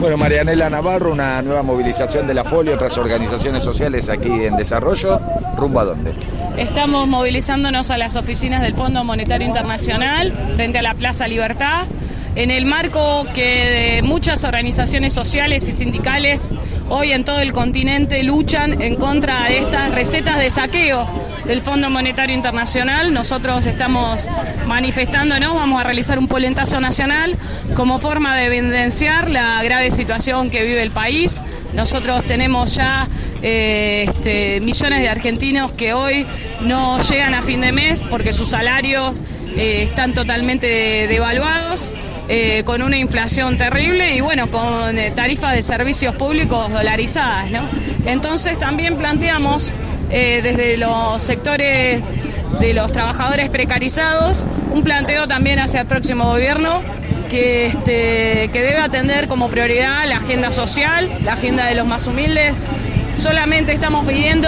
Bueno, Marianela Navarro, una nueva movilización de la FOL y otras organizaciones sociales aquí en desarrollo. ¿Rumbo a dónde? Estamos movilizándonos a las oficinas del Fondo Monetario Internacional frente a la Plaza Libertad, en el marco que muchas organizaciones sociales y sindicales hoy en todo el continente luchan en contra de estas recetas de saqueo del Fondo Monetario Internacional. Nosotros estamos manifestándonos, vamos a realizar un polentazo nacional como forma de evidenciar la grave situación que vive el país. Nosotros tenemos ya millones de argentinos que hoy no llegan a fin de mes porque sus salarios están totalmente devaluados. Con una inflación terrible y bueno, con tarifas de servicios públicos dolarizadas, ¿no? Entonces también planteamos desde los sectores de los trabajadores precarizados un planteo también hacia el próximo gobierno que debe atender como prioridad la agenda social, la agenda de los más humildes. Solamente estamos pidiendo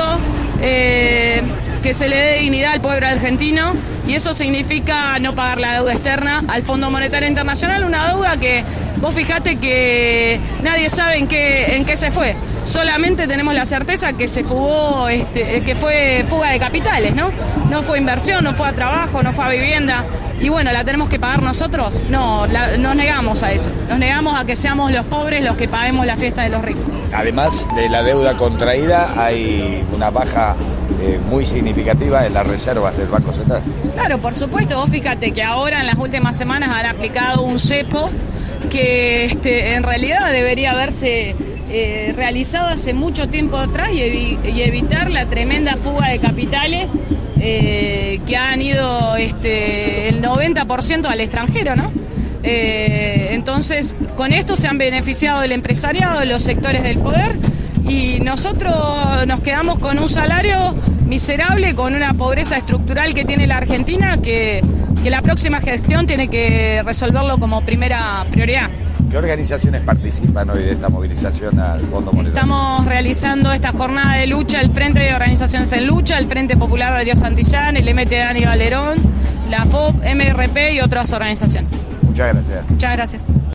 que se le dé dignidad al pueblo argentino y eso significa no pagar la deuda externa al Fondo Monetario Internacional, una deuda que vos fijate que nadie sabe en qué se fue. Solamente tenemos la certeza que se fugó, que fue fuga de capitales, ¿no? No fue inversión, no fue a trabajo, no fue a vivienda. Y bueno, ¿la tenemos que pagar nosotros? No, nos negamos a eso. Nos negamos a que seamos los pobres los que paguemos la fiesta de los ricos. Además de la deuda contraída, hay una baja muy significativa en las reservas del Banco Central. Claro, por supuesto. Vos fíjate que ahora en las últimas semanas han aplicado un cepo que en realidad debería haberse realizado hace mucho tiempo atrás y evitar la tremenda fuga de capitales que han ido el 90% al extranjero, ¿no? Entonces, con esto se han beneficiado el empresariado, los sectores del poder y nosotros nos quedamos con un salario miserable, con una pobreza estructural que tiene la Argentina que la próxima gestión tiene que resolverlo como primera prioridad. ¿Qué organizaciones participan hoy de esta movilización al Fondo Monetario? Estamos realizando esta jornada de lucha, el Frente de Organizaciones en Lucha, el Frente Popular de Darío Santillán, el MT de Aníbal Valerón, la FOB, MRP y otras organizaciones. Muchas gracias. Muchas gracias.